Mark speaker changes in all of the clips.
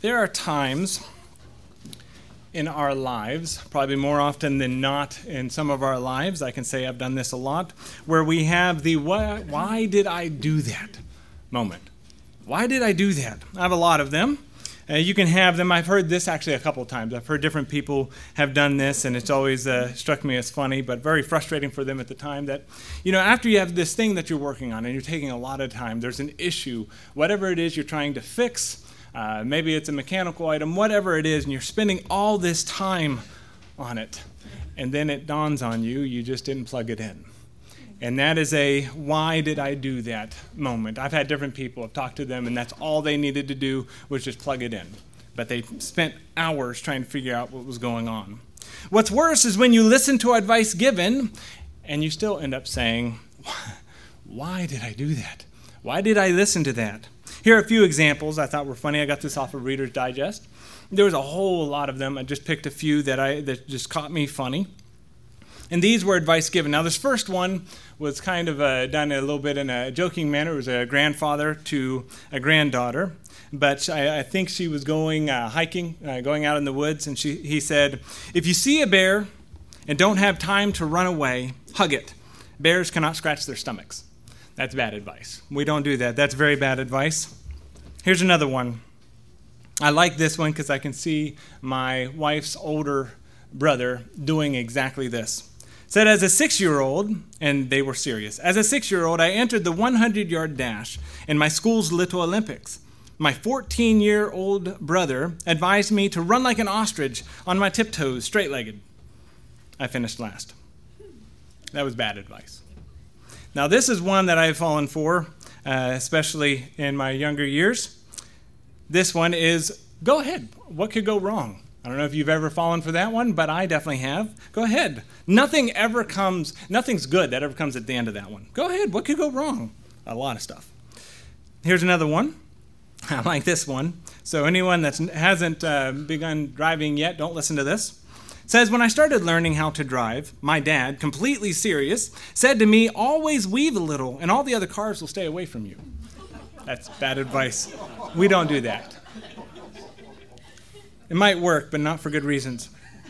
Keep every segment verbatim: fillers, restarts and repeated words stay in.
Speaker 1: There are times in our lives, probably more often than not in some of our lives, I can say I've done this a lot, where we have the why, why did I do that moment? Why did I do that? I have a lot of them. Uh, you can have them. I've heard this actually a couple of times. I've heard different people have done this, and it's always uh, struck me as funny, but very frustrating for them at the time that, you know, after you have this thing that you're working on and you're taking a lot of time, there's an issue, whatever it is you're trying to fix. Uh, maybe it's a mechanical item, whatever it is, and you're spending all this time on it. And then it dawns on you, you just didn't plug it in. And that is a why did I do that moment. I've had different people, I've talked to them, and that's all they needed to do was just plug it in. But they spent hours trying to figure out what was going on. What's worse is when you listen to advice given, and you still end up saying, why did I do that? Why did I listen to that? Here are a few examples I thought were funny. I got this off of Reader's Digest. There was a whole lot of them. I just picked a few that I that just caught me funny. And these were advice given. Now, this first one was kind of uh, done a little bit in a joking manner. It was a grandfather to a granddaughter. But I, I think she was going uh, hiking, uh, going out in the woods, and she, he said, if you see a bear and don't have time to run away, hug it. Bears cannot scratch their stomachs. That's bad advice. We don't do that. That's very bad advice. Here's another one. I like this one because I can see my wife's older brother doing exactly this. It said, as a six-year-old, and they were serious, as a six-year-old, I entered the hundred-yard dash in my school's Little Olympics. My fourteen-year-old brother advised me to run like an ostrich on my tiptoes, straight-legged. I finished last. That was bad advice. Now, this is one that I've fallen for, uh, especially in my younger years. This one is, go ahead. What could go wrong? I don't know if you've ever fallen for that one, but I definitely have. Go ahead. Nothing ever comes, nothing's good that ever comes at the end of that one. Go ahead. What could go wrong? A lot of stuff. Here's another one. I like this one. So anyone that hasn't uh, begun driving yet, don't listen to this. It says, when I started learning how to drive, my dad, completely serious, said to me, always weave a little and all the other cars will stay away from you. That's bad advice. We don't do that. It might work, but not for good reasons.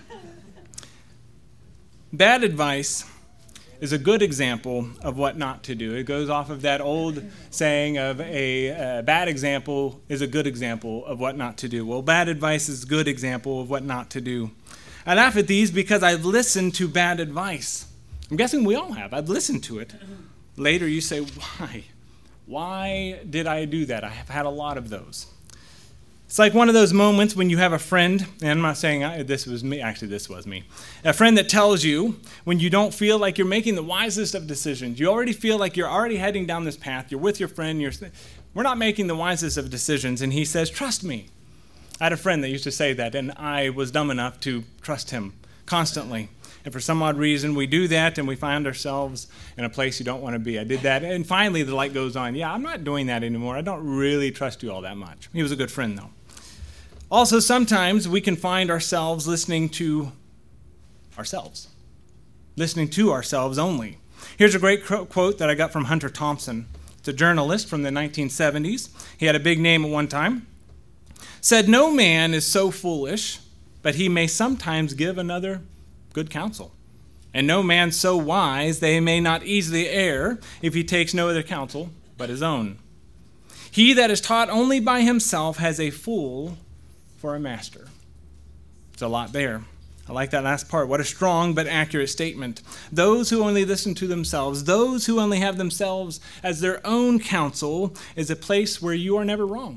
Speaker 1: Bad advice is a good example of what not to do. It goes off of that old saying of a uh, bad example is a good example of what not to do. Well, bad advice is a good example of what not to do. I laugh at these because I've listened to bad advice. I'm guessing we all have. I've listened to it. Later you say, why? Why did I do that? I have had a lot of those. It's like one of those moments when you have a friend, and I'm not saying I, this was me, actually this was me, a friend that tells you when you don't feel like you're making the wisest of decisions, you already feel like you're already heading down this path, you're with your friend, you're, we're not making the wisest of decisions, and he says, trust me. I had a friend that used to say that, and I was dumb enough to trust him constantly. And for some odd reason, we do that, and we find ourselves in a place you don't want to be. I did that, and finally the light goes on. Yeah, I'm not doing that anymore. I don't really trust you all that much. He was a good friend, though. Also, sometimes we can find ourselves listening to ourselves, listening to ourselves only. Here's a great quote that I got from Hunter Thompson. It's a journalist from the nineteen seventies. He had a big name at one time. Said, no man is so foolish, but he may sometimes give another good counsel. And no man so wise that he may not easily err if he takes no other counsel but his own. He that is taught only by himself has a fool for a master. It's a lot there. I like that last part. What a strong but accurate statement. Those who only listen to themselves, those who only have themselves as their own counsel, is a place where you are never wrong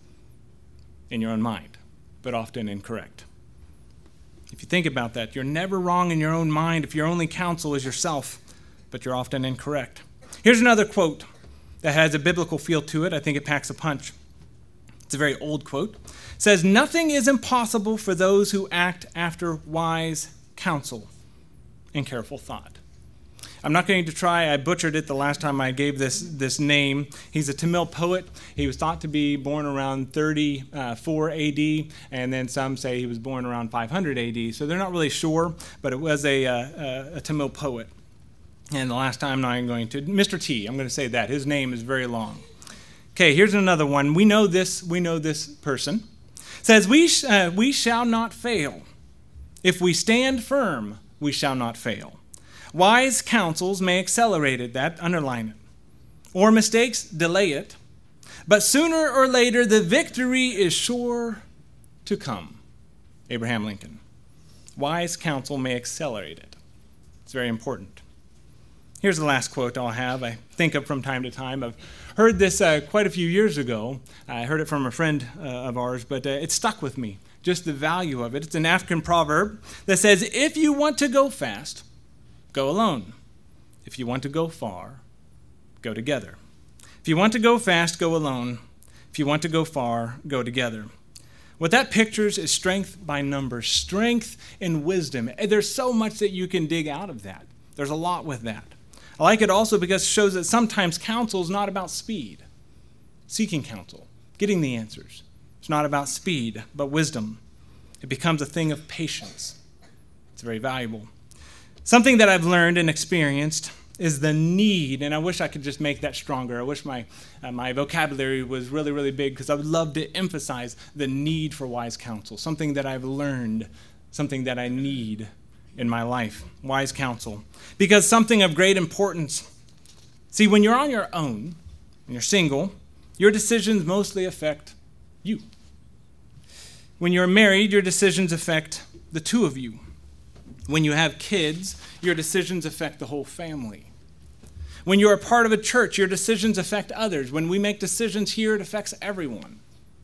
Speaker 1: in your own mind, but often incorrect. If you think about that, you're never wrong in your own mind if your only counsel is yourself, but you're often incorrect. Here's another quote that has a biblical feel to it. I think it packs a punch. It's a very old quote. It says, nothing is impossible for those who act after wise counsel and careful thought. I'm not going to try, I butchered it the last time I gave this, this name. He's a Tamil poet. He was thought to be born around thirty-four A D, and then some say he was born around five hundred A D, so they're not really sure, but it was a, a, a Tamil poet. And the last time I'm going to, Mister T, I'm going to say that. His name is very long. Okay, here's another one. We know this, we know this person. It says, we, sh- uh, we shall not fail. If we stand firm, we shall not fail. Wise counsels may accelerate it, that underline it, or mistakes delay it, but sooner or later the victory is sure to come. Abraham Lincoln. Wise counsel may accelerate it. It's very important. Here's the last quote I'll have. I think of from time to time. I've heard this uh, quite a few years ago. I heard it from a friend uh, of ours, but uh, it stuck with me, just the value of it. It's an African proverb that says, if you want to go fast, go alone. If you want to go far, go together. If you want to go fast, go alone. If you want to go far, go together. What that pictures is strength by numbers, strength and wisdom. There's so much that you can dig out of that. There's a lot with that. I like it also because it shows that sometimes counsel is not about speed. Seeking counsel, getting the answers. It's not about speed, but wisdom. It becomes a thing of patience. It's very valuable. Something that I've learned and experienced is the need, and I wish I could just make that stronger. I wish my uh, my vocabulary was really, really big, because I would love to emphasize the need for wise counsel, something that I've learned, something that I need in my life, wise counsel. Because something of great importance. See, when you're on your own, when you're single, your decisions mostly affect you. When you're married, your decisions affect the two of you. When you have kids, your decisions affect the whole family. When you're a part of a church, your decisions affect others. When we make decisions here, it affects everyone.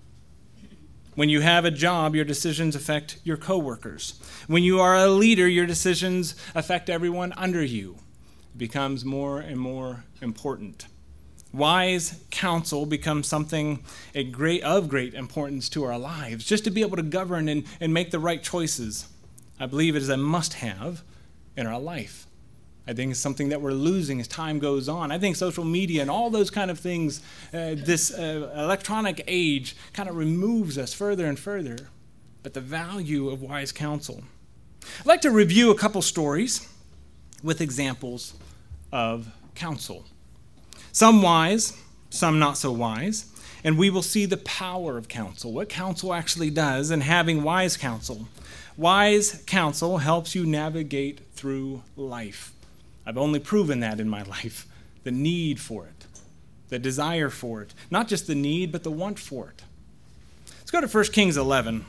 Speaker 1: When you have a job, your decisions affect your coworkers. When you are a leader, your decisions affect everyone under you. It becomes more and more important. Wise counsel becomes something a great, of great importance to our lives, just to be able to govern and, and make the right choices. I believe it is a must-have in our life. I think it's something that we're losing as time goes on. I think social media and all those kind of things, uh, this uh, electronic age kind of removes us further and further. But the value of wise counsel. I'd like to review a couple stories with examples of counsel. Some wise, some not so wise. And we will see the power of counsel, what counsel actually does, and having wise counsel. Wise counsel helps you navigate through life. I've only proven that in my life. The need for it, the desire for it. Not just the need, but the want for it. Let's go to First Kings eleven.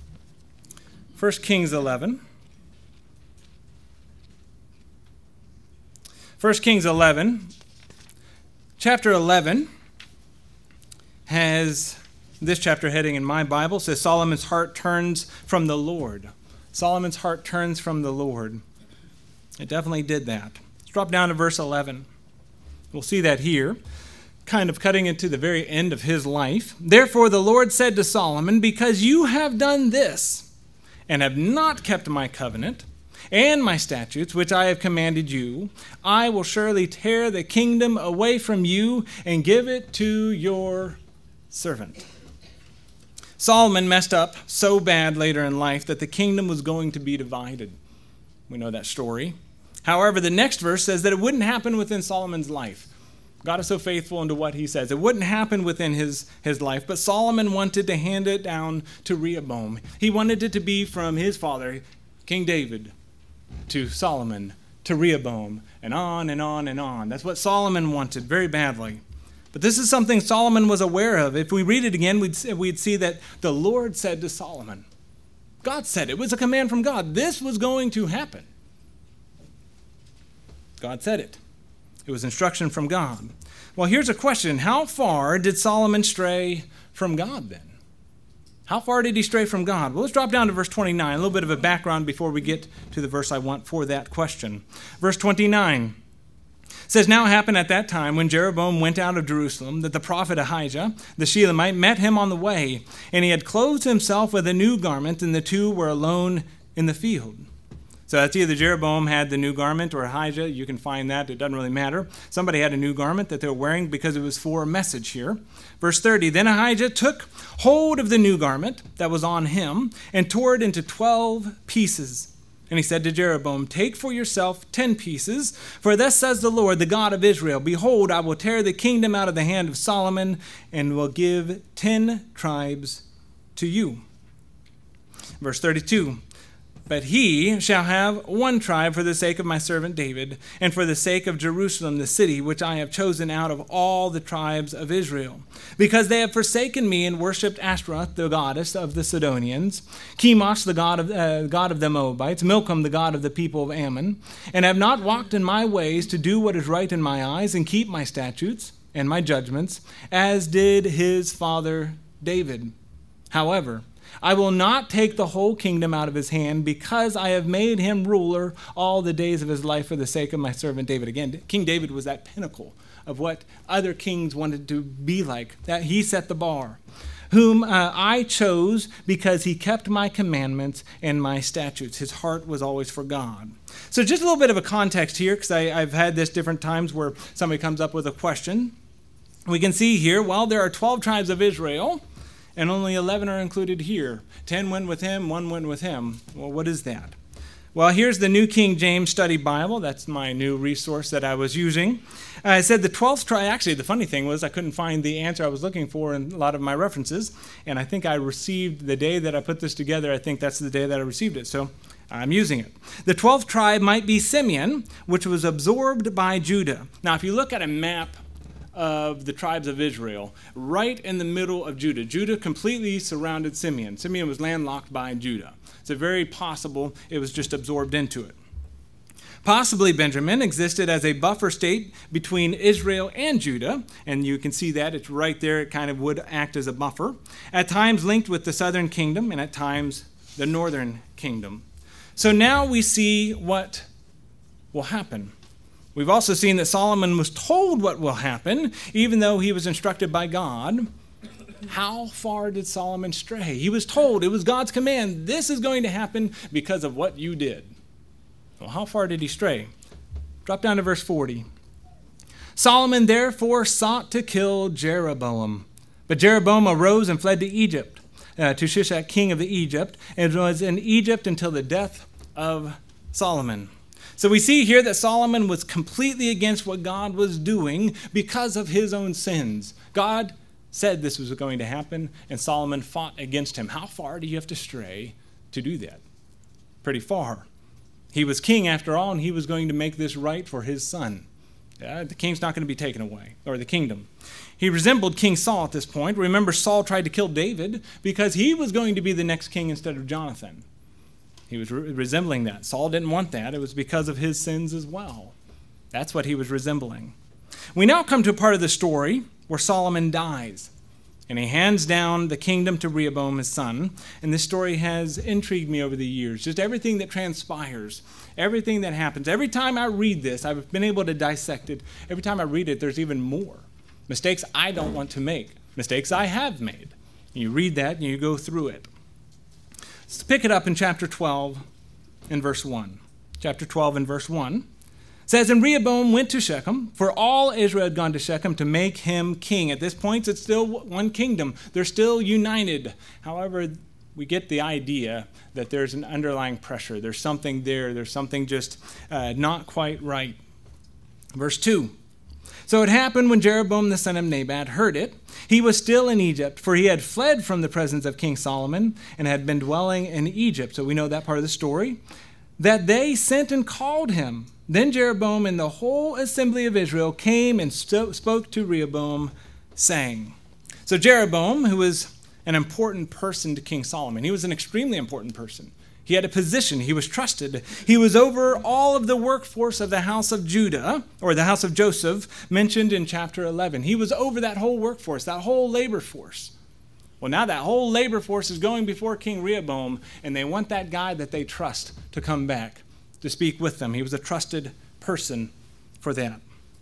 Speaker 1: First Kings eleven. First Kings eleven. Chapter eleven has this chapter heading in my Bible, says Solomon's heart turns from the Lord. Solomon's heart turns from the Lord. It definitely did that. Let's drop down to verse eleven. We'll see that here, kind of cutting into the very end of his life. Therefore the Lord said to Solomon, because you have done this and have not kept my covenant and my statutes, which I have commanded you, I will surely tear the kingdom away from you and give it to your servant. Solomon messed up so bad later in life that the kingdom was going to be divided. We know that story. However, the next verse says that it wouldn't happen within Solomon's life. God is so faithful into what he says. It wouldn't happen within his, his life, but Solomon wanted to hand it down to Rehoboam. He wanted it to be from his father, King David, to Solomon, to Rehoboam, and on and on and on. That's what Solomon wanted very badly. But this is something Solomon was aware of. If we read it again, we'd, we'd see that the Lord said to Solomon, God said it. It was a command from God. This was going to happen. God said it. It was instruction from God. Well, here's a question. How far did Solomon stray from God then? How far did he stray from God? Well, let's drop down to verse twenty-nine, a little bit of a background before we get to the verse I want for that question. Verse twenty-nine says, now it happened at that time when Jeroboam went out of Jerusalem that the prophet Ahijah, the Shilamite, met him on the way, and he had clothed himself with a new garment, and the two were alone in the field. So that's either Jeroboam had the new garment or Ahijah. You can find that. It doesn't really matter. Somebody had a new garment that they were wearing because it was for a message here. Verse thirty, then Ahijah took hold of the new garment that was on him and tore it into twelve pieces. And he said to Jeroboam, take for yourself ten pieces, for thus says the Lord, the God of Israel, behold, I will tear the kingdom out of the hand of Solomon and will give ten tribes to you. Verse thirty-two, but he shall have one tribe for the sake of my servant David, and for the sake of Jerusalem, the city which I have chosen out of all the tribes of Israel. Because they have forsaken me and worshipped Ashtaroth, the goddess of the Sidonians, Chemosh, the god of, uh, god of the Moabites, Milcom, the god of the people of Ammon, and have not walked in my ways to do what is right in my eyes and keep my statutes and my judgments, as did his father David. However, I will not take the whole kingdom out of his hand, because I have made him ruler all the days of his life for the sake of my servant David. Again, King David was that pinnacle of what other kings wanted to be like. That he set the bar. Whom uh, I chose because he kept my commandments and my statutes. His heart was always for God. So just a little bit of a context here, because I've had this different times where somebody comes up with a question. We can see here, well, there are twelve tribes of Israel, and only eleven are included here. ten went with him, one went with him. Well, what is that? Well, here's the New King James Study Bible. That's my new resource that I was using. I said the twelfth tribe, actually the funny thing was I couldn't find the answer I was looking for in a lot of my references, and I think I received the day that I put this together, I think that's the day that I received it, so I'm using it. The twelfth tribe might be Simeon, which was absorbed by Judah. Now, if you look at a map of the tribes of Israel, right in the middle of Judah. Judah completely surrounded Simeon. Simeon was landlocked by Judah. It's very possible it was just absorbed into it. Possibly Benjamin existed as a buffer state between Israel and Judah, and you can see that it's right there. It kind of would act as a buffer, at times linked with the southern kingdom and at times the northern kingdom. So now we see what will happen. We've also seen that Solomon was told what will happen, even though he was instructed by God. How far did Solomon stray? He was told, it was God's command, this is going to happen because of what you did. Well, how far did he stray? Drop down to verse forty. Solomon therefore sought to kill Jeroboam. But Jeroboam arose and fled to Egypt, uh, to Shishak, king of the Egypt, and was in Egypt until the death of Solomon. So we see here that Solomon was completely against what God was doing because of his own sins. God said this was going to happen, and Solomon fought against him. How far do you have to stray to do that? Pretty far. He was king after all, and he was going to make this right for his son. Yeah, the king's not going to be taken away, or the kingdom. He resembled King Saul at this point. Remember, Saul tried to kill David because he was going to be the next king instead of Jonathan. He was re- resembling that. Saul didn't want that. It was because of his sins as well. That's what he was resembling. We now come to a part of the story where Solomon dies, and he hands down the kingdom to Rehoboam, his son. And this story has intrigued me over the years. Just everything that transpires, everything that happens. Every time I read this, I've been able to dissect it. Every time I read it, there's even more. Mistakes I don't want to make. Mistakes I have made. You read that and you go through it. Let's pick it up in chapter twelve and verse one. Chapter twelve and verse one says, and Rehoboam went to Shechem, for all Israel had gone to Shechem to make him king. At this point, it's still one kingdom. They're still united. However, we get the idea that there's an underlying pressure. There's something there. There's something just uh, not quite right. Verse two. So it happened when Jeroboam the son of Nebat heard it, he was still in Egypt, for he had fled from the presence of King Solomon and had been dwelling in Egypt. So we know that part of the story. That they sent and called him. Then Jeroboam and the whole assembly of Israel came and st- spoke to Rehoboam, saying. So Jeroboam, who was an important person to King Solomon, he was an extremely important person. He had a position. He was trusted. He was over all of the workforce of the house of Judah, or the house of Joseph, mentioned in chapter eleven. He was over that whole workforce, that whole labor force. Well, now that whole labor force is going before King Rehoboam, and they want that guy that they trust to come back to speak with them. He was a trusted person for that.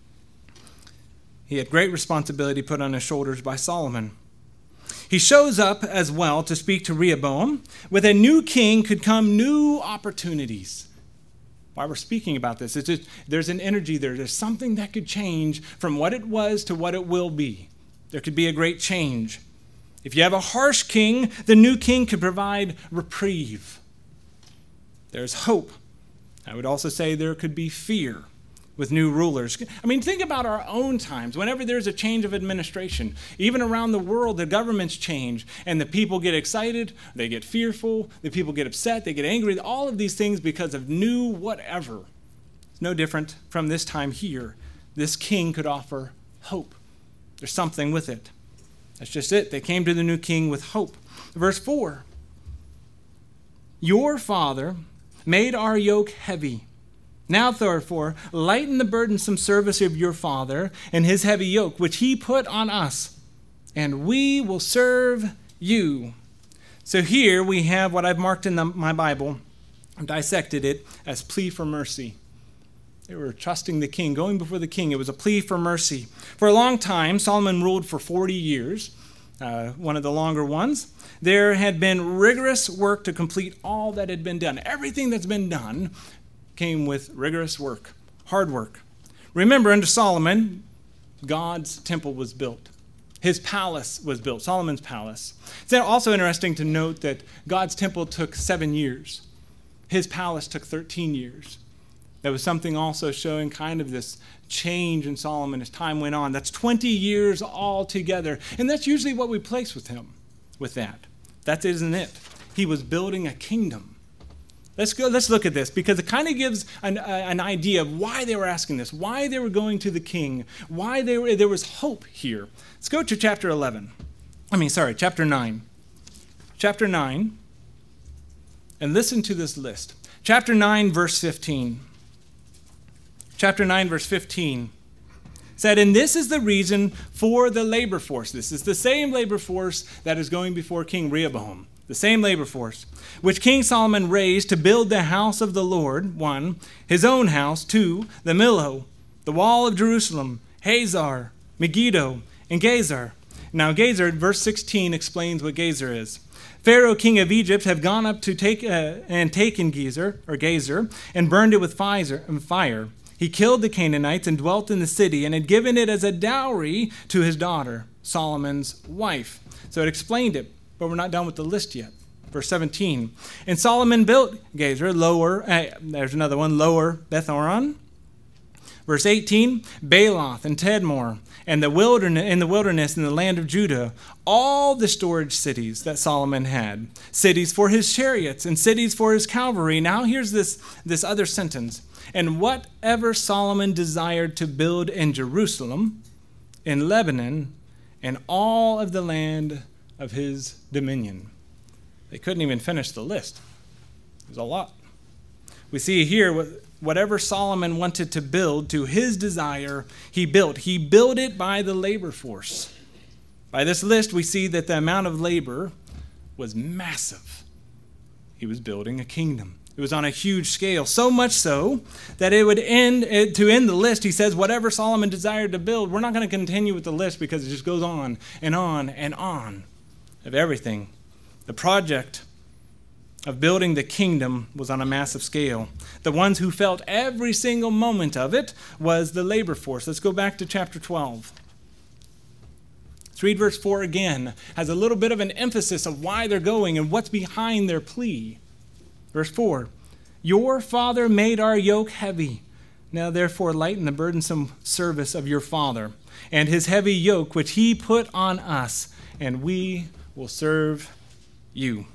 Speaker 1: He had great responsibility put on his shoulders by Solomon. He shows up as well to speak to Rehoboam. With a new king could come new opportunities. Why we're speaking about this, it's just, there's an energy there. There's something that could change from what it was to what it will be. There could be a great change. If you have a harsh king, the new king could provide reprieve. There's hope. I would also say there could be fear. with new rulers. I mean, think about our own times. Whenever there's a change of administration, even around the world, the governments change, and the people get excited, they get fearful, the people get upset, they get angry, all of these things because of new whatever. It's no different from this time here. This king could offer hope. There's something with it. That's just it. They came to the new king with hope. Verse four, your father made our yoke heavy. Now, therefore, lighten the burdensome service of your father and his heavy yoke, which he put on us, and we will serve you. So here we have what I've marked in the, my Bible. I've dissected it as plea for mercy. They were trusting the king, going before the king. It was a plea for mercy. For a long time, Solomon ruled for forty years, uh, one of the longer ones. There had been rigorous work to complete all that had been done. Everything that's been done came with rigorous work, hard work. Remember, under Solomon, God's temple was built. His palace was built, Solomon's palace. It's also interesting to note that God's temple took seven years. His palace took thirteen years. That was something also showing kind of this change in Solomon as time went on. That's twenty years altogether. And that's usually what we place with him, with that. That isn't it. He was building a kingdom. Let's go. Let's look at this because it kind of gives an, uh, an idea of why they were asking this, why they were going to the king, why they were, there was hope here. Let's go to chapter eleven. I mean, sorry, chapter nine. Chapter nine, and listen to this list. Chapter nine, verse fifteen. Chapter nine, verse fifteen said, and this is the reason for the labor force. This is the same labor force that is going before King Rehoboam. The same labor force, which King Solomon raised to build the house of the Lord, one, his own house, two, the Millo, the wall of Jerusalem, Hazar, Megiddo, and Gezer. Now Gezer, verse sixteen, explains what Gezer is. Pharaoh, king of Egypt, have gone up to take uh, and taken Gezer, or Gezer, and burned it with fire. He killed the Canaanites and dwelt in the city, and had given it as a dowry to his daughter, Solomon's wife. So it explained it. But we're not done with the list yet. Verse seventeen. And Solomon built Gezer, lower, uh, there's another one, lower Beth-horon. Verse eighteen, Baaloth and Tadmor, and the wilderness, in the wilderness in the land of Judah, all the storage cities that Solomon had, cities for his chariots and cities for his cavalry. Now here's this, this other sentence. And whatever Solomon desired to build in Jerusalem, in Lebanon, and all of the land of his dominion. They couldn't even finish the list. It was a lot. We see here whatever Solomon wanted to build to his desire, he built. He built it by the labor force. By this list, we see that the amount of labor was massive. He was building a kingdom. It was on a huge scale, so much so that it would end, to end the list, he says, whatever Solomon desired to build, we're not going to continue with the list because it just goes on and on and on. Of everything. The project of building the kingdom was on a massive scale. The ones who felt every single moment of it was the labor force. Let's go back to chapter twelve. Let's read verse four again. Has a little bit of an emphasis of why they're going and what's behind their plea. Verse four. Your father made our yoke heavy. Now therefore lighten the burdensome service of your father and his heavy yoke which he put on us, and we will serve you.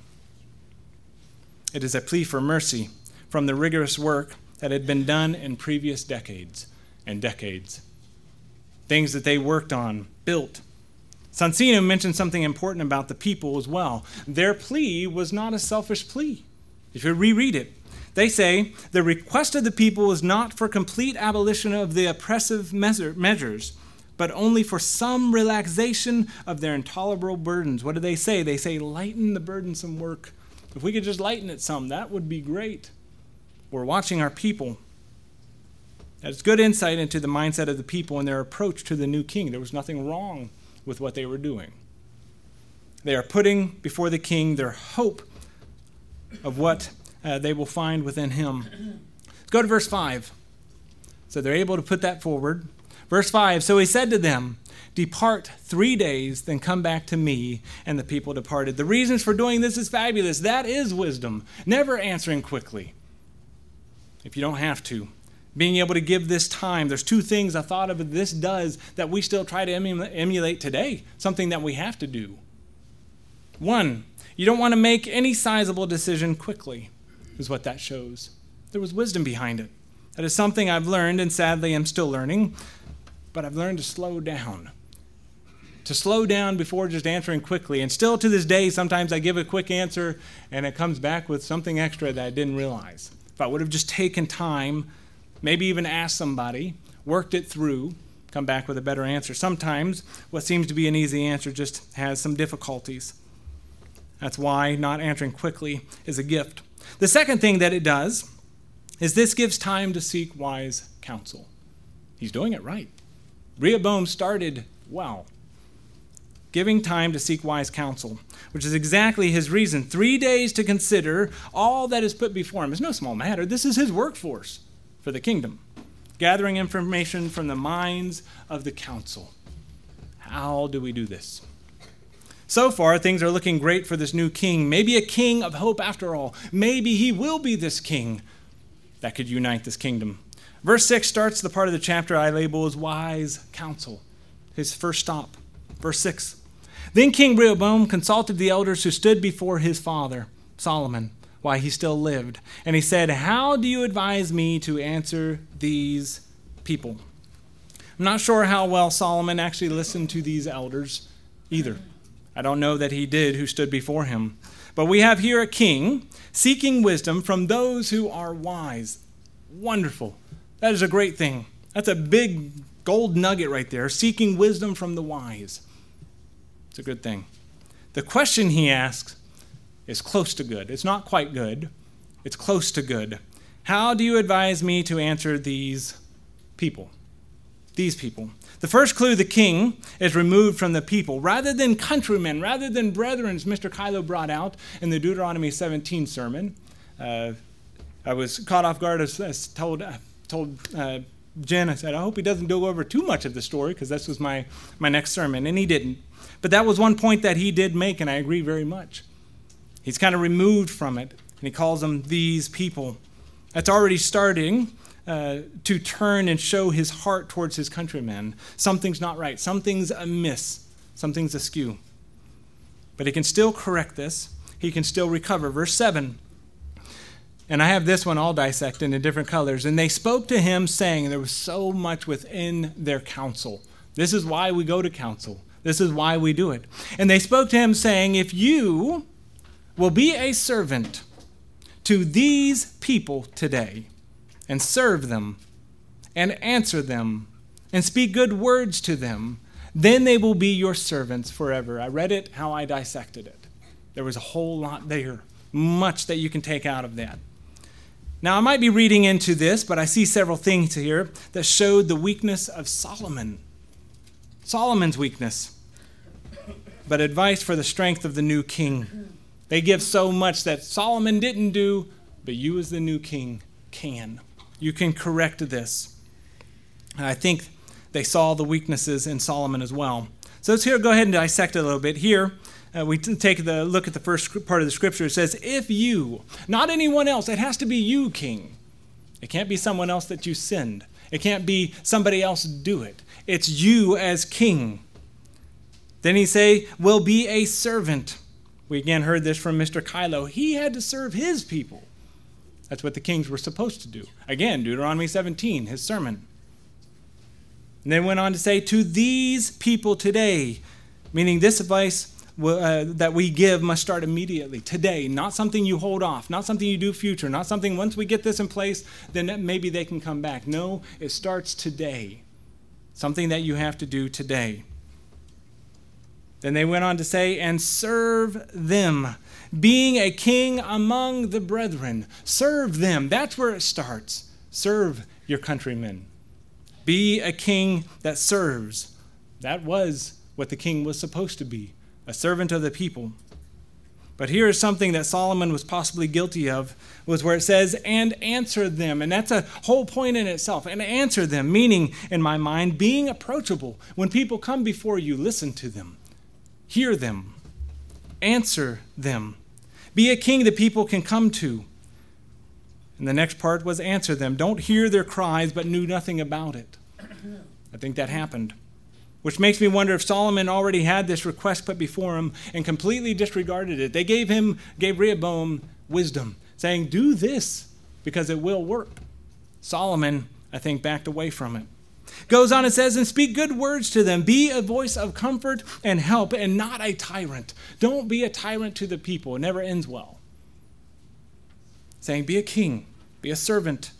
Speaker 1: It is a plea for mercy from the rigorous work that had been done in previous decades and decades. Things that they worked on, built. Sansino mentioned something important about the people as well. Their plea was not a selfish plea. If you reread it, they say the request of the people was not for complete abolition of the oppressive measures, but only for some relaxation of their intolerable burdens. What do they say? They say, lighten the burdensome work. If we could just lighten it some, that would be great. We're watching our people. That's good insight into the mindset of the people and their approach to the new king. There was nothing wrong with what they were doing. They are putting before the king their hope of what uh, they will find within him. Let's go to verse five. So they're able to put that forward. Verse five, so he said to them, depart three days, then come back to me. And the people departed. The reasons for doing this is fabulous. That is wisdom. Never answering quickly if you don't have to. Being able to give this time. There's two things I thought of this does that we still try to emu- emulate today, something that we have to do. One, you don't want to make any sizable decision quickly, is what that shows. There was wisdom behind it. That is something I've learned, and sadly I'm still learning, but I've learned to slow down. To slow down before just answering quickly. And still to this day, sometimes I give a quick answer and it comes back with something extra that I didn't realize. If I would have just taken time, maybe even asked somebody, worked it through, come back with a better answer. Sometimes what seems to be an easy answer just has some difficulties. That's why not answering quickly is a gift. The second thing that it does is this gives time to seek wise counsel. He's doing it right. Rehoboam started well, giving time to seek wise counsel, which is exactly his reason. Three days to consider all that is put before him is no small matter. This is his workforce for the kingdom, gathering information from the minds of the council. How do we do this? So far, things are looking great for this new king. Maybe a king of hope after all. Maybe he will be this king that could unite this kingdom. Verse six starts the part of the chapter I label as wise counsel, his first stop. Verse six. Then King Rehoboam consulted the elders who stood before his father, Solomon, while he still lived. And he said, how do you advise me to answer these people? I'm not sure how well Solomon actually listened to these elders either. I don't know that he did who stood before him. But we have here a king seeking wisdom from those who are wise. Wonderful. That is a great thing. That's a big gold nugget right there, seeking wisdom from the wise. It's a good thing. The question he asks is close to good. It's not quite good. It's close to good. How do you advise me to answer these people? These people. The first clue, the king, is removed from the people. Rather than countrymen, rather than brethren, as Mister Kylo brought out in the Deuteronomy seventeen sermon. Uh, I was caught off guard as, as told, uh, told uh, Jen, I said, I hope he doesn't go over too much of the story because this was my, my next sermon, and he didn't. But that was one point that he did make, and I agree very much. He's kind of removed from it, and he calls them these people. That's already starting uh, to turn and show his heart towards his countrymen. Something's not right. Something's amiss. Something's askew. But he can still correct this. He can still recover. Verse seven. And I have this one all dissected in different colors. And they spoke to him, saying, and there was so much within their counsel. This is why we go to counsel. This is why we do it. And they spoke to him, saying, if you will be a servant to these people today, and serve them, and answer them, and speak good words to them, then they will be your servants forever. I read it how I dissected it. There was a whole lot there, much that you can take out of that. Now, I might be reading into this, but I see several things here that showed the weakness of Solomon. Solomon's weakness. But advice for the strength of the new king. They give so much that Solomon didn't do, but you as the new king can. You can correct this. And I think they saw the weaknesses in Solomon as well. So let's here go ahead and dissect it a little bit. Here, uh, we take the look at the first part of the scripture. It says, if you, not anyone else, it has to be you, king. It can't be someone else that you send. It can't be somebody else do it. It's you as king. Then he say, will be a servant. We again heard this from Mister Kylo. He had to serve his people. That's what the kings were supposed to do. Again, Deuteronomy seventeen, his sermon. And then went on to say, to these people today, meaning this advice uh, that we give must start immediately, today, not something you hold off, not something you do future, not something once we get this in place, then maybe they can come back. No, it starts today, something that you have to do today. Then they went on to say, and serve them, being a king among the brethren. Serve them. That's where it starts. Serve your countrymen. Be a king that serves. That was what the king was supposed to be, a servant of the people. But here is something that Solomon was possibly guilty of, was where it says, and answer them. And that's a whole point in itself. And answer them, meaning, in my mind, being approachable. When people come before you, listen to them. Hear them. Answer them. Be a king that people can come to. And the next part was answer them. Don't hear their cries, but knew nothing about it. I think that happened. Which makes me wonder if Solomon already had this request put before him and completely disregarded it. They gave him, gave Rehoboam wisdom, saying, do this because it will work. Solomon, I think, backed away from it. Goes on and says, and speak good words to them. Be a voice of comfort and help and not a tyrant. Don't be a tyrant to the people. It never ends well. Saying, be a king, be a servant.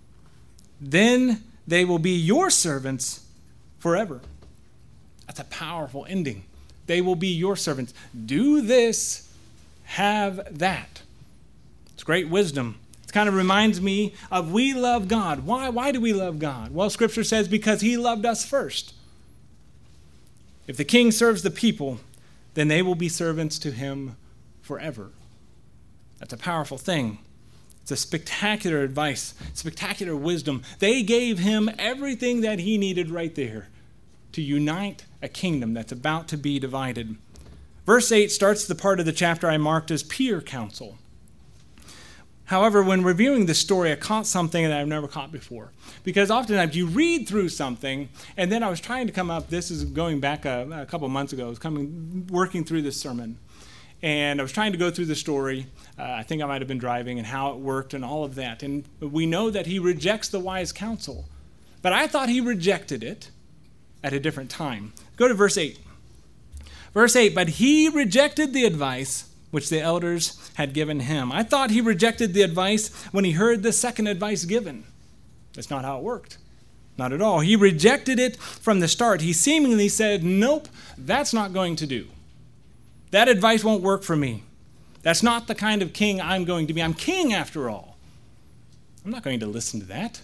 Speaker 1: Then they will be your servants forever. That's a powerful ending. They will be your servants. Do this, have that. It's great wisdom. It kind of reminds me of we love God. Why? Why do we love God? Well, Scripture says because he loved us first. If the king serves the people, then they will be servants to him forever. That's a powerful thing. It's a spectacular advice, spectacular wisdom. They gave him everything that he needed right there to unite a kingdom that's about to be divided. Verse eight starts the part of the chapter I marked as peer counsel. However, when reviewing this story, I caught something that I've never caught before. Because oftentimes you read through something, and then I was trying to come up, this is going back a, a couple months ago, I was coming, working through this sermon. And I was trying to go through the story. Uh, I think I might have been driving and how it worked and all of that. And we know that he rejects the wise counsel. But I thought he rejected it at a different time. Go to verse eight. Verse eight, but he rejected the advice which the elders had given him. I thought he rejected the advice when he heard the second advice given. That's not how it worked. Not at all. He rejected it from the start. He seemingly said, nope, that's not going to do. That advice won't work for me. That's not the kind of king I'm going to be. I'm king after all. I'm not going to listen to that.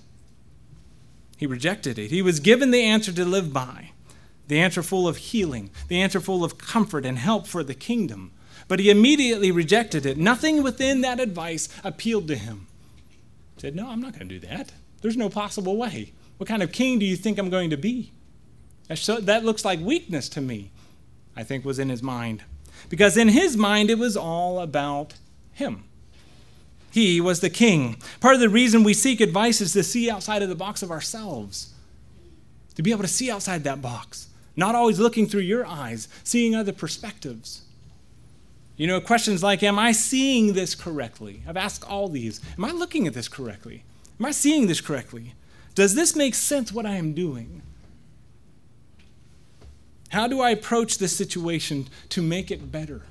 Speaker 1: He rejected it. He was given the answer to live by, the answer full of healing, the answer full of comfort and help for the kingdom. But he immediately rejected it. Nothing within that advice appealed to him. He said, no, I'm not going to do that. There's no possible way. What kind of king do you think I'm going to be? That looks like weakness to me, I think was in his mind. Because in his mind, it was all about him. He was the king. Part of the reason we seek advice is to see outside of the box of ourselves. To be able to see outside that box. Not always looking through your eyes, seeing other perspectives. You know, questions like, am I seeing this correctly? I've asked all these. Am I looking at this correctly? Am I seeing this correctly? Does this make sense what I am doing? How do I approach this situation to make it better?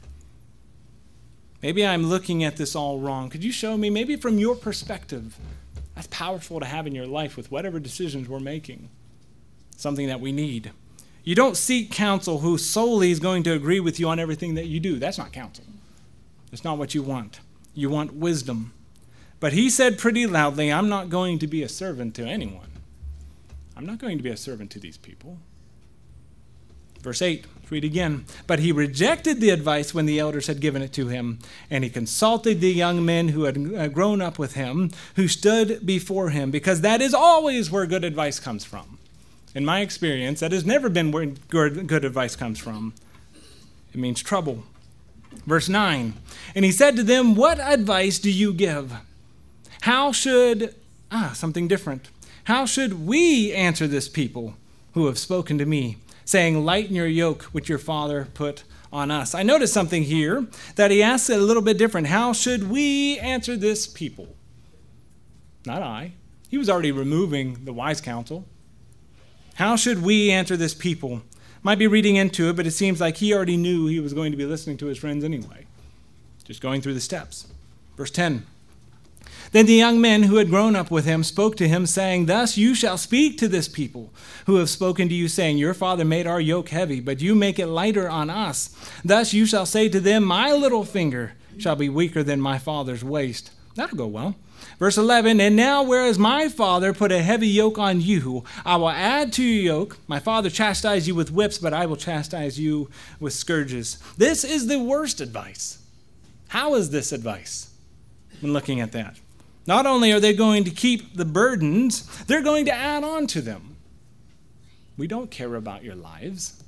Speaker 1: Maybe I'm looking at this all wrong. Could you show me, maybe from your perspective, that's powerful to have in your life with whatever decisions we're making. Something that we need. You don't seek counsel who solely is going to agree with you on everything that you do. That's not counsel. That's not what you want. You want wisdom. But he said pretty loudly, I'm not going to be a servant to anyone. I'm not going to be a servant to these people. Verse eight, let's read again. But he rejected the advice when the elders had given it to him, and he consulted the young men who had grown up with him, who stood before him, because that is always where good advice comes from. In my experience, that has never been where good, good advice comes from. It means trouble. Verse nine, and he said to them, what advice do you give? How should, ah, something different. How should we answer this people who have spoken to me, saying, lighten your yoke which your father put on us? I noticed something here that he asks it a little bit different. How should we answer this people? Not I. He was already removing the wise counsel. How should we answer this people? Might be reading into it, but it seems like he already knew he was going to be listening to his friends anyway. Just going through the steps. Verse ten. Then the young men who had grown up with him spoke to him, saying, thus you shall speak to this people who have spoken to you, saying, your father made our yoke heavy, but you make it lighter on us. Thus you shall say to them, my little finger shall be weaker than my father's waist. That'll go well. Verse eleven, and now whereas my father put a heavy yoke on you, I will add to your yoke. My father chastised you with whips, but I will chastise you with scourges. This is the worst advice. How is this advice when looking at that? Not only are they going to keep the burdens, they're going to add on to them. We don't care about your lives.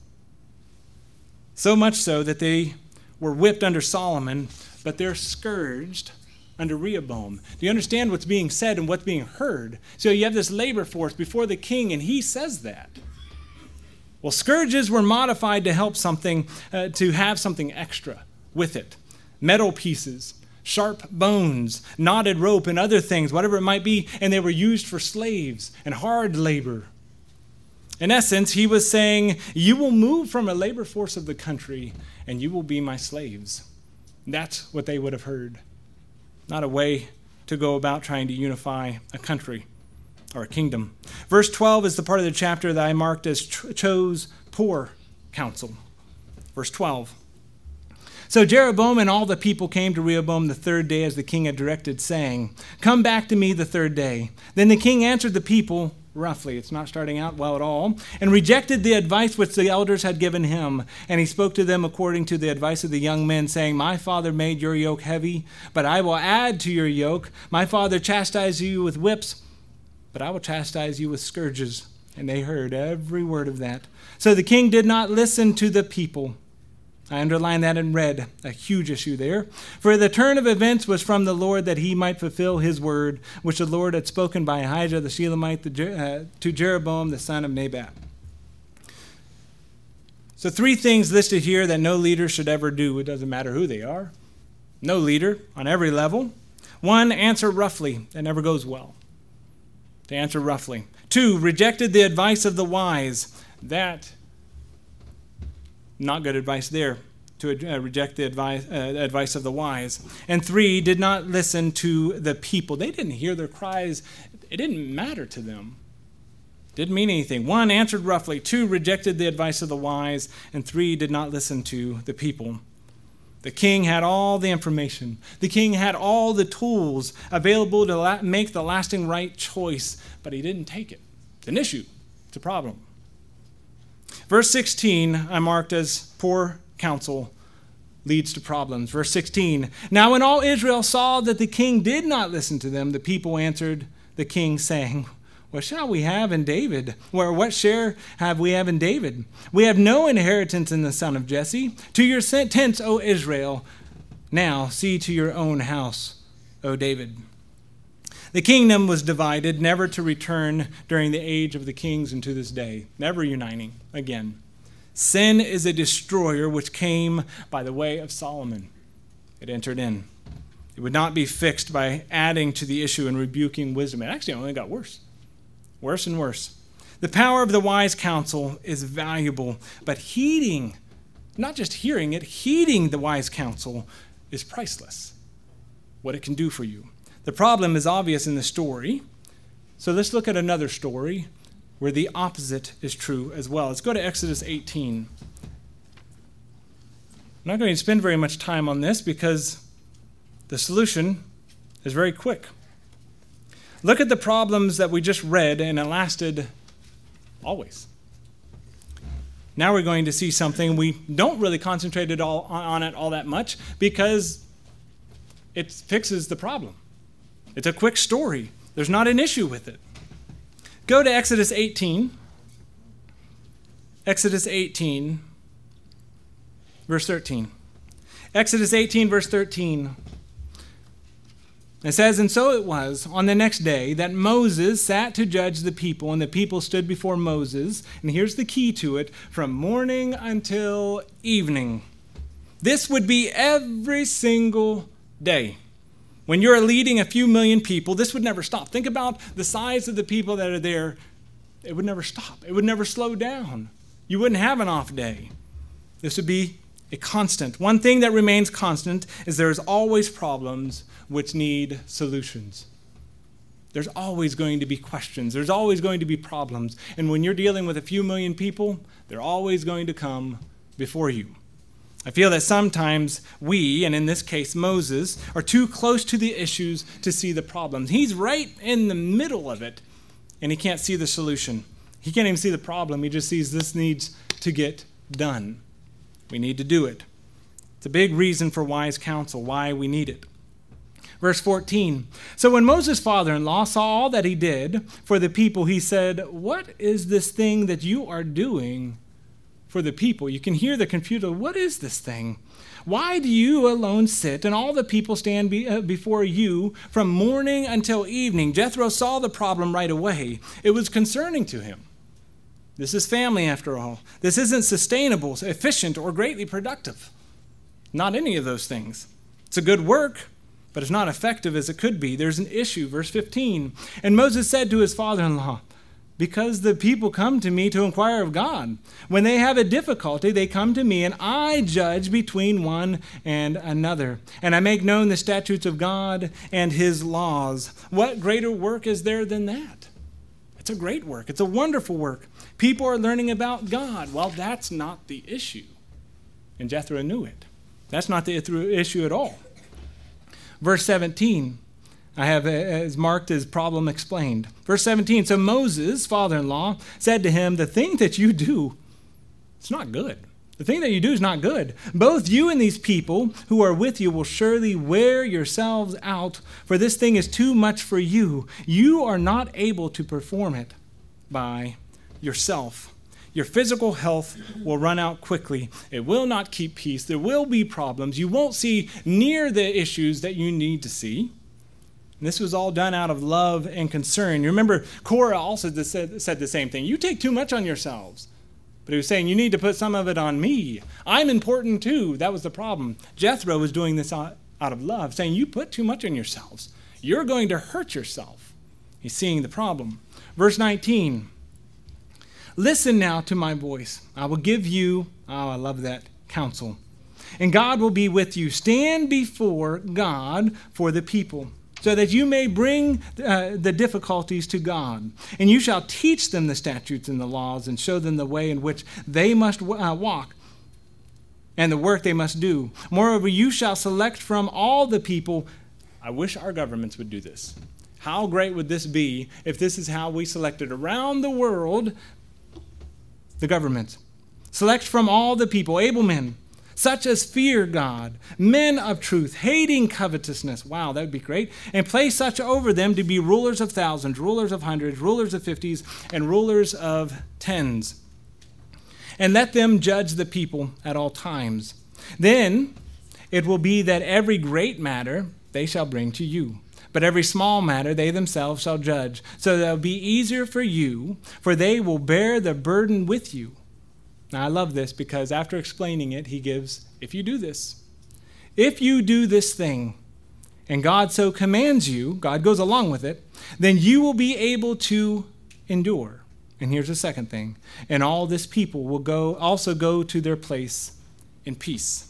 Speaker 1: So much so that they were whipped under Solomon, but they're scourged under Rehoboam. Do you understand what's being said and what's being heard? So you have this labor force before the king, and he says that. Well, scourges were modified to help something, uh, to have something extra with it. Metal pieces, sharp bones, knotted rope, and other things, whatever it might be, and they were used for slaves and hard labor. In essence, he was saying, you will move from a labor force of the country, and you will be my slaves. That's what they would have heard. Not a way to go about trying to unify a country or a kingdom. Verse twelve is the part of the chapter that I marked as chose poor counsel. Verse twelve. So Jeroboam and all the people came to Rehoboam the third day as the king had directed, saying, come back to me the third day. Then the king answered the people, roughly, it's not starting out well at all, and rejected the advice which the elders had given him. And he spoke to them according to the advice of the young men, saying, my father made your yoke heavy, but I will add to your yoke. My father chastised you with whips, but I will chastise you with scourges. And they heard every word of that. So the king did not listen to the people. I underline that in red, a huge issue there. For the turn of events was from the Lord, that he might fulfill his word, which the Lord had spoken by Ahijah the Shilamite to Jeroboam the son of Nebat. So three things listed here that no leader should ever do. It doesn't matter who they are. No leader on every level. One, answer roughly. That never goes well. To answer roughly. Two, rejected the advice of the wise. That Not good advice there, to uh, reject the advice, uh, advice of the wise. And three, did not listen to the people. They didn't hear their cries. It didn't matter to them. Didn't mean anything. One, answered roughly. Two, rejected the advice of the wise. And three, did not listen to the people. The king had all the information. The king had all the tools available to la- make the lasting right choice, but he didn't take it. It's an issue. It's a problem. Verse sixteen, I marked as poor counsel leads to problems. Verse sixteen, now when all Israel saw that the king did not listen to them, the people answered the king, saying, what shall we have in David? Or what share have we have in David? We have no inheritance in the son of Jesse. To your tents, O Israel. Now see to your own house, O David. The kingdom was divided, never to return during the age of the kings and to this day, never uniting again. Sin is a destroyer which came by the way of Solomon. It entered in. It would not be fixed by adding to the issue and rebuking wisdom. It actually only got worse, worse and worse. The power of the wise counsel is valuable, but heeding, not just hearing it, heeding the wise counsel is priceless. What it can do for you. The problem is obvious in the story. So let's look at another story where the opposite is true as well. Let's go to Exodus eighteen. I'm not going to spend very much time on this because the solution is very quick. Look at the problems that we just read, and it lasted always. Now we're going to see something we don't really concentrate it all, on it all that much because it fixes the problem. It's a quick story. There's not an issue with it. Go to Exodus eighteen. Exodus eighteen, verse thirteen. Exodus eighteen, verse thirteen. It says, and so it was on the next day that Moses sat to judge the people, and the people stood before Moses. And here's the key to it, from morning until evening. This would be every single day. When you're leading a few million people, this would never stop. Think about the size of the people that are there. It would never stop. It would never slow down. You wouldn't have an off day. This would be a constant. One thing that remains constant is there's always problems which need solutions. There's always going to be questions. There's always going to be problems. And when you're dealing with a few million people, they're always going to come before you. I feel that sometimes we, and in this case Moses, are too close to the issues to see the problems. He's right in the middle of it, and he can't see the solution. He can't even see the problem. He just sees this needs to get done. We need to do it. It's a big reason for wise counsel, why we need it. Verse fourteen, so when Moses' father-in-law saw all that he did for the people, he said, what is this thing that you are doing for the people. You can hear the confusion. What is this thing? Why do you alone sit and all the people stand be, uh, before you from morning until evening? Jethro saw the problem right away. It was concerning to him. This is family, after all. This isn't sustainable, efficient, or greatly productive. Not any of those things. It's a good work, but it's not effective as it could be. There's an issue. Verse fifteen. And Moses said to his father-in-law, because the people come to me to inquire of God. When they have a difficulty, they come to me, and I judge between one and another. And I make known the statutes of God and his laws. What greater work is there than that? It's a great work. It's a wonderful work. People are learning about God. Well, that's not the issue. And Jethro knew it. That's not the issue at all. Verse seventeen. I have as marked as problem explained. Verse seventeen, so Moses, father-in-law, said to him, the thing that you do, it's not good. The thing that you do is not good. Both you and these people who are with you will surely wear yourselves out, for this thing is too much for you. You are not able to perform it by yourself. Your physical health will run out quickly. It will not keep peace. There will be problems. You won't see near the issues that you need to see. And this was all done out of love and concern. You remember, Korah also said, said the same thing. You take too much on yourselves. But he was saying, you need to put some of it on me. I'm important too. That was the problem. Jethro was doing this out, out of love, saying, you put too much on yourselves. You're going to hurt yourself. He's seeing the problem. Verse nineteen, listen now to my voice. I will give you, oh, I love that, counsel. And God will be with you. Stand before God for the people, so that you may bring uh, the difficulties to God. And you shall teach them the statutes and the laws, and show them the way in which they must uh, walk, and the work they must do. Moreover, you shall select from all the people. I wish our governments would do this. How great would this be if this is how we selected around the world the governments? Select from all the people, able men, such as fear God, men of truth, hating covetousness. Wow, that would be great. And place such over them to be rulers of thousands, rulers of hundreds, rulers of fifties, and rulers of tens. And let them judge the people at all times. Then it will be that every great matter they shall bring to you, but every small matter they themselves shall judge. So that it will be easier for you, for they will bear the burden with you. Now, I love this because after explaining it, he gives, if you do this, if you do this thing, and God so commands you, God goes along with it, then you will be able to endure. And here's the second thing. And all this people will go also go to their place in peace.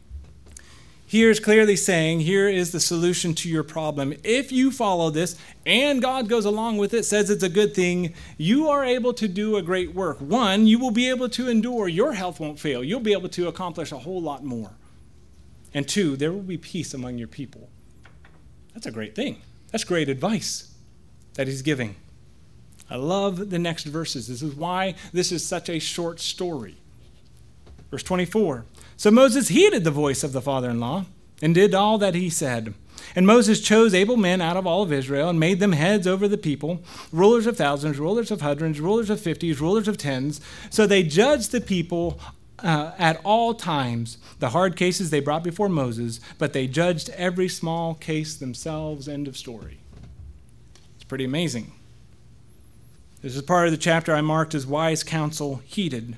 Speaker 1: Here is clearly saying, here is the solution to your problem. If you follow this, and God goes along with it, says it's a good thing, you are able to do a great work. One, you will be able to endure. Your health won't fail. You'll be able to accomplish a whole lot more. And two, there will be peace among your people. That's a great thing. That's great advice that he's giving. I love the next verses. This is why this is such a short story. Verse twenty-four. So Moses heeded the voice of the father-in-law and did all that he said. And Moses chose able men out of all of Israel and made them heads over the people, rulers of thousands, rulers of hundreds, rulers of fifties, rulers of tens. So they judged the people uh, at all times. The hard cases they brought before Moses, but they judged every small case themselves. End of story. It's pretty amazing. This is part of the chapter I marked as wise counsel heeded.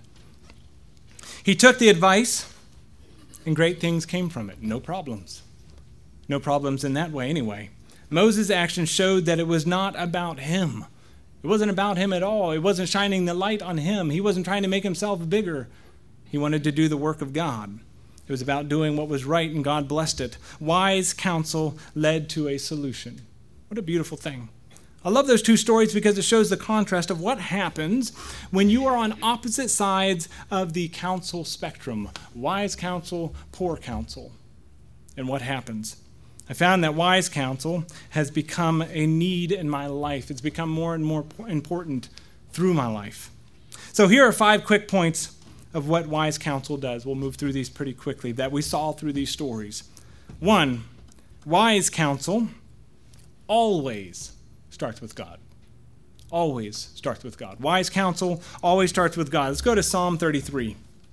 Speaker 1: He took the advice, and great things came from it. No problems. No problems in that way anyway. Moses' actions showed that it was not about him. It wasn't about him at all. It wasn't shining the light on him. He wasn't trying to make himself bigger. He wanted to do the work of God. It was about doing what was right, and God blessed it. Wise counsel led to a solution. What a beautiful thing. I love those two stories because it shows the contrast of what happens when you are on opposite sides of the counsel spectrum. Wise counsel, poor counsel. And what happens? I found that wise counsel has become a need in my life. It's become more and more important through my life. So here are five quick points of what wise counsel does. We'll move through these pretty quickly that we saw through these stories. One, wise counsel always starts with God. Always starts with God. Wise counsel always starts with God. Let's go to Psalm thirty-three.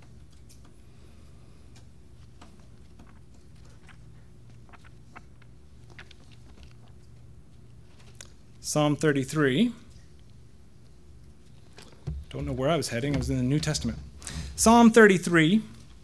Speaker 1: Psalm thirty-three. Don't know where I was heading. I was in the New Testament. Psalm thirty-three,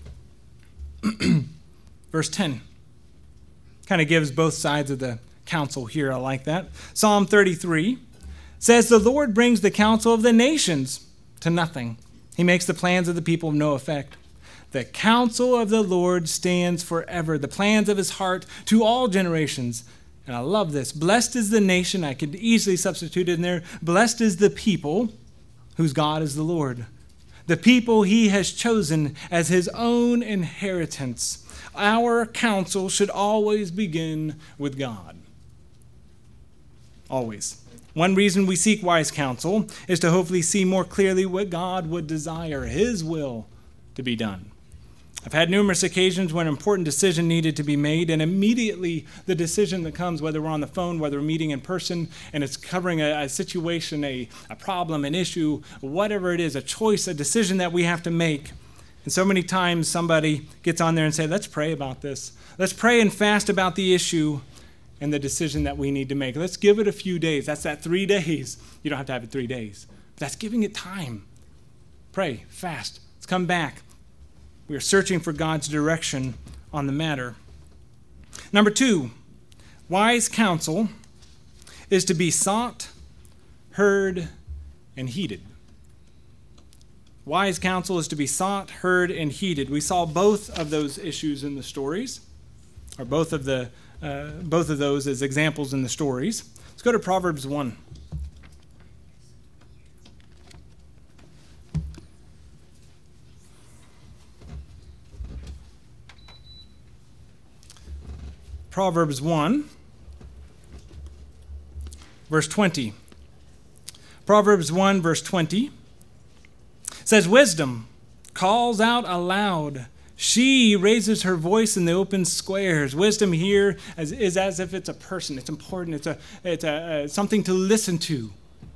Speaker 1: verse ten. Kind of gives both sides of the counsel here. I like that. Psalm thirty-three says, "The Lord brings the counsel of the nations to nothing. He makes the plans of the people of no effect. The counsel of the Lord stands forever, the plans of his heart to all generations." And I love this. Blessed is the nation. I could easily substitute it in there. Blessed is the people whose God is the Lord, the people he has chosen as his own inheritance. Our counsel should always begin with God. Always. One reason we seek wise counsel is to hopefully see more clearly what God would desire, his will to be done. I've had numerous occasions when an important decision needed to be made, and immediately the decision that comes, whether we're on the phone, whether we're meeting in person, and it's covering a, a situation, a, a problem, an issue, whatever it is, a choice, a decision that we have to make. And so many times somebody gets on there and say, let's pray about this. Let's pray and fast about the issue and the decision that we need to make. Let's give it a few days. That's that three days. You don't have to have it three days. But that's giving it time. Pray, fast. Let's come back. We are searching for God's direction on the matter. Number two, wise counsel is to be sought, heard, and heeded. Wise counsel is to be sought, heard, and heeded. We saw both of those issues in the stories, or both of the uh, both of those as examples in the stories. Let's go to Proverbs one. Proverbs one, verse twenty. Proverbs one, verse twenty says, "Wisdom calls out aloud. She raises her voice in the open squares." Wisdom here is, is as if it's a person. It's important. It's a it's a, uh, something to listen to.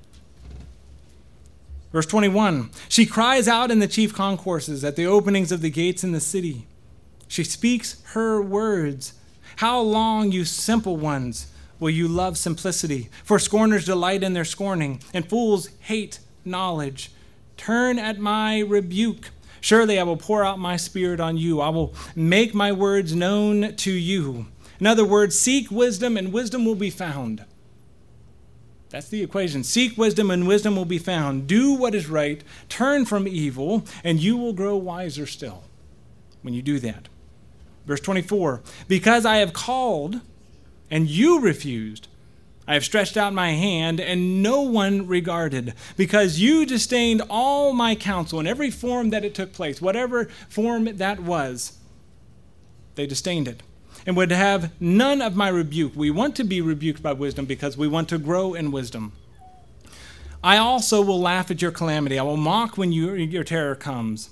Speaker 1: Verse twenty-one, "She cries out in the chief concourses, at the openings of the gates in the city. She speaks her words. How long, you simple ones, will you love simplicity? For scorners delight in their scorning, and fools hate knowledge. Turn at my rebuke. Surely I will pour out my spirit on you. I will make my words known to you." In other words, seek wisdom, and wisdom will be found. That's the equation. Seek wisdom, and wisdom will be found. Do what is right. Turn from evil, and you will grow wiser still when you do that. Verse twenty-four, "Because I have called, and you refused. I have stretched out my hand, and no one regarded. Because you disdained all my counsel in every form that it took place," whatever form that was, they disdained it, "and would have none of my rebuke." We want to be rebuked by wisdom because we want to grow in wisdom. "I also will laugh at your calamity. I will mock when you, your terror comes.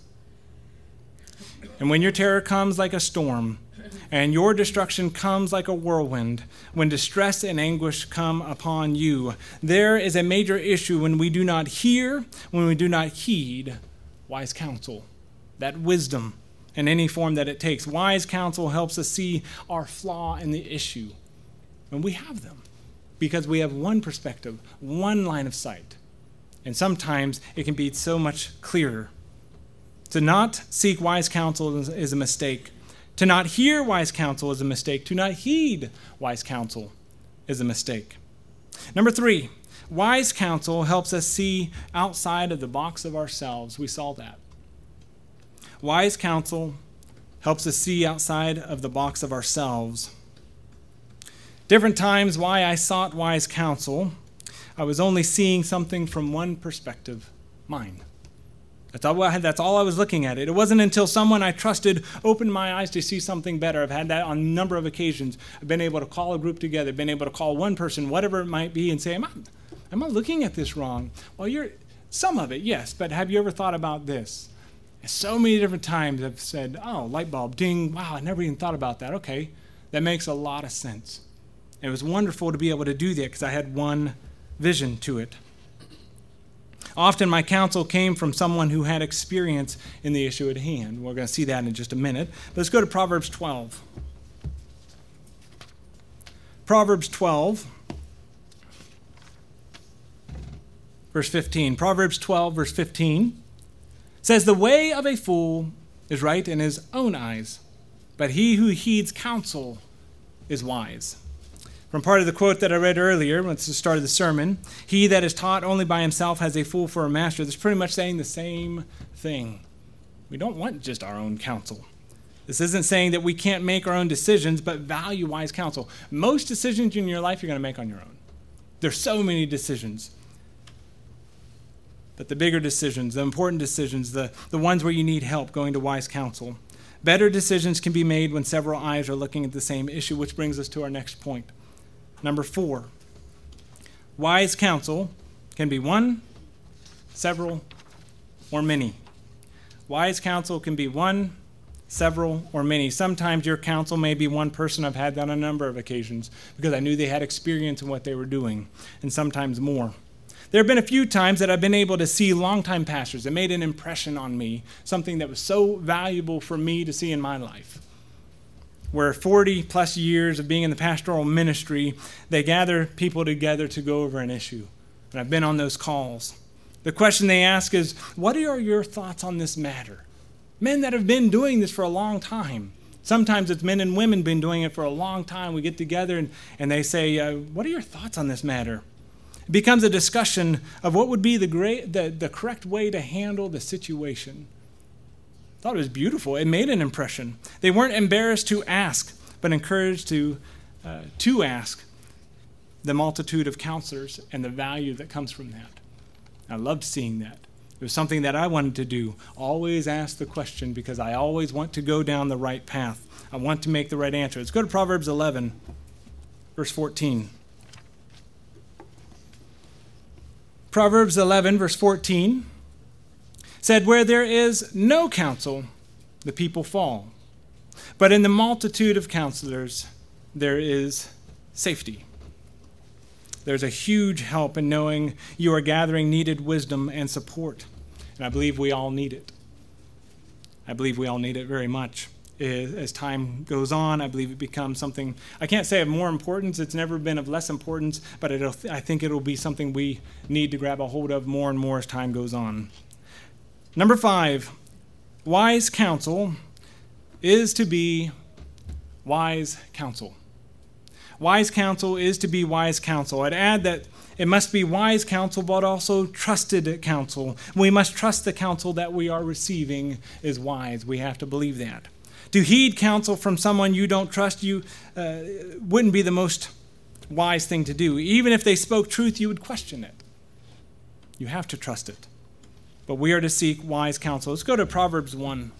Speaker 1: And when your terror comes like a storm, and your destruction comes like a whirlwind, when distress and anguish come upon you." There is a major issue when we do not hear, when we do not heed wise counsel, that wisdom in any form that it takes. Wise counsel helps us see our flaw in the issue, and we have them because we have one perspective, one line of sight, and sometimes it can be so much clearer. To not seek wise counsel is a mistake. To not hear wise counsel is a mistake. To not heed wise counsel is a mistake. Number three, wise counsel helps us see outside of the box of ourselves. We saw that. Wise counsel helps us see outside of the box of ourselves. Different times why I sought wise counsel, I was only seeing something from one perspective, mine. That's all, I had, that's all I was looking at. It It wasn't until someone I trusted opened my eyes to see something better. I've had that on a number of occasions. I've been able to call a group together, been able to call one person, whatever it might be, and say, am I, am I looking at this wrong? Well, you're some of it, yes, but have you ever thought about this? And so many different times I've said, oh, light bulb, ding, wow, I never even thought about that. Okay, that makes a lot of sense. And it was wonderful to be able to do that because I had one vision to it. Often my counsel came from someone who had experience in the issue at hand. We're going to see that in just a minute. Let's go to Proverbs twelve. Proverbs twelve. verse fifteen. Proverbs twelve, verse fifteen says, "The way of a fool is right in his own eyes, but he who heeds counsel is wise." From part of the quote that I read earlier, at the start of the sermon, "He that is taught only by himself has a fool for a master." That's pretty much saying the same thing. We don't want just our own counsel. This isn't saying that we can't make our own decisions, but value wise counsel. Most decisions in your life you're going to make on your own. There's so many decisions. But the bigger decisions, the important decisions, the, the ones where you need help, going to wise counsel. Better decisions can be made when several eyes are looking at the same issue, which brings us to our next point. Number four, wise counsel can be one, several, or many. Wise counsel can be one, several, or many. Sometimes your counsel may be one person. I've had that on a number of occasions because I knew they had experience in what they were doing, and sometimes more. There have been a few times that I've been able to see longtime pastors that made an impression on me, something that was so valuable for me to see in my life. Where forty plus years of being in the pastoral ministry, they gather people together to go over an issue. And I've been on those calls. The question they ask is, what are your thoughts on this matter? Men that have been doing this for a long time. Sometimes it's men and women been doing it for a long time. We get together and, and they say, uh, what are your thoughts on this matter? It becomes a discussion of what would be the, great, the, the correct way to handle the situation. I thought it was beautiful. It made an impression. They weren't embarrassed to ask, but encouraged to, uh, to ask the multitude of counselors and the value that comes from that. I loved seeing that. It was something that I wanted to do. Always ask the question because I always want to go down the right path. I want to make the right answer. Let's go to Proverbs eleven, verse fourteen. Proverbs eleven, verse fourteen. Said, "Where there is no counsel, the people fall. But in the multitude of counselors, there is safety." There's a huge help in knowing you are gathering needed wisdom and support. And I believe we all need it. I believe we all need it very much. As time goes on, I believe it becomes something, I can't say of more importance, it's never been of less importance, but it'll, I think it'll be something we need to grab a hold of more and more as time goes on. Number five, wise counsel is to be wise counsel. Wise counsel is to be wise counsel. I'd add that it must be wise counsel, but also trusted counsel. We must trust the counsel that we are receiving is wise. We have to believe that. To heed counsel from someone you don't trust, you uh, wouldn't be the most wise thing to do. Even if they spoke truth, you would question it. You have to trust it. But we are to seek wise counsel. Let's go to Proverbs one.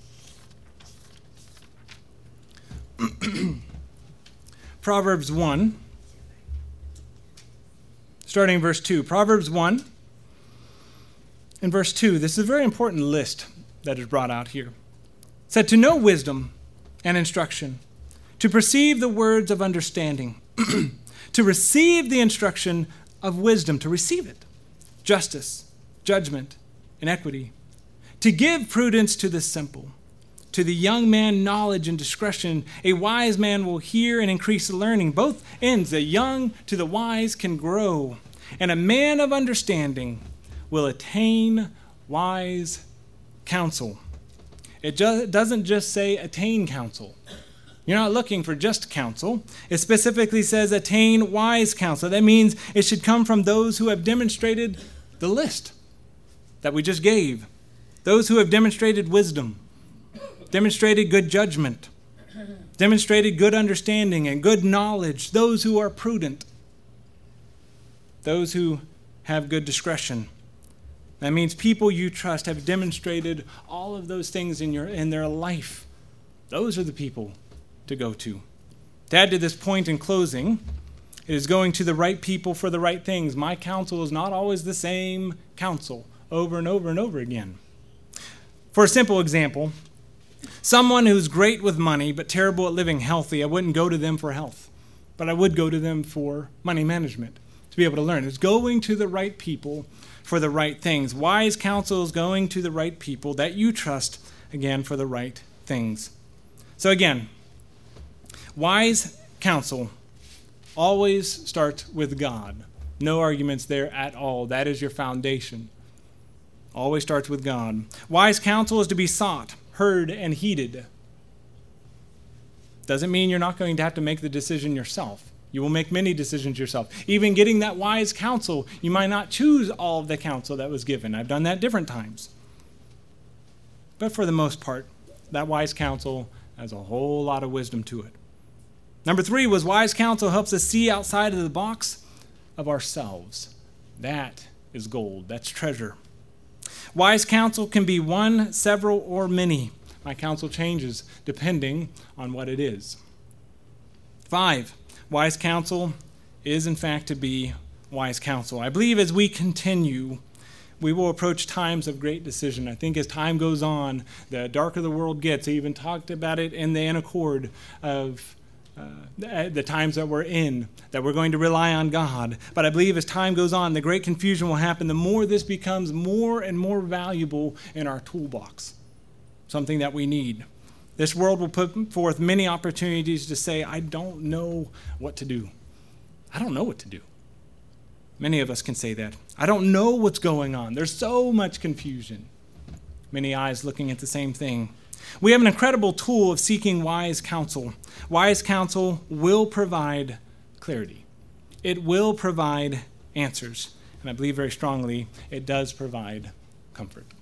Speaker 1: Proverbs one, starting in verse two. Proverbs one and verse two. This is a very important list that is brought out here. It said, "To know wisdom and instruction, to perceive the words of understanding, to receive the instruction of wisdom," to receive it, "justice, judgment, and equity, to give prudence to the simple, to the young man knowledge and discretion. A wise man will hear and increase learning." Both ends, the young to the wise, can grow. "And a man of understanding will attain wise counsel." It just, doesn't just say attain counsel. You're not looking for just counsel. It specifically says attain wise counsel. That means it should come from those who have demonstrated the list that we just gave. Those who have demonstrated wisdom, demonstrated good judgment, demonstrated good understanding and good knowledge. Those who are prudent. Those who have good discretion. That means people you trust have demonstrated all of those things in your in their life. Those are the people to go to. To add to this point in closing, it is going to the right people for the right things. My counsel is not always the same counsel over and over and over again. For a simple example, someone who's great with money but terrible at living healthy, I wouldn't go to them for health, but I would go to them for money management to be able to learn. It's going to the right people for the right things. Wise counsel is going to the right people that you trust, again, for the right things. So again, wise counsel always starts with God, No arguments there at all. That is your foundation. Always starts with God. Wise counsel is to be sought, heard, and heeded. Doesn't mean you're not going to have to make the decision yourself. You will make many decisions yourself. Even getting that wise counsel, you might not choose all of the counsel that was given. I've done that different times. But for the most part, that wise counsel has a whole lot of wisdom to it. Number three was wise counsel helps us see outside of the box of ourselves. That is gold. That's treasure. Wise counsel can be one, several, or many. My counsel changes depending on what it is. Five, wise counsel is in fact to be wise counsel. I believe as we continue, we will approach times of great decision. I think as time goes on, the darker the world gets. I even talked about it in the Anaccord of uh, the, the times that we're in, that we're going to rely on God. But I believe as time goes on, the great confusion will happen. The more this becomes more and more valuable in our toolbox, something that we need. This world will put forth many opportunities to say, I don't know what to do. I don't know what to do. Many of us can say that. I don't know what's going on. There's so much confusion. Many eyes looking at the same thing. We have an incredible tool of seeking wise counsel. Wise counsel will provide clarity. It will provide answers. And I believe very strongly it does provide comfort.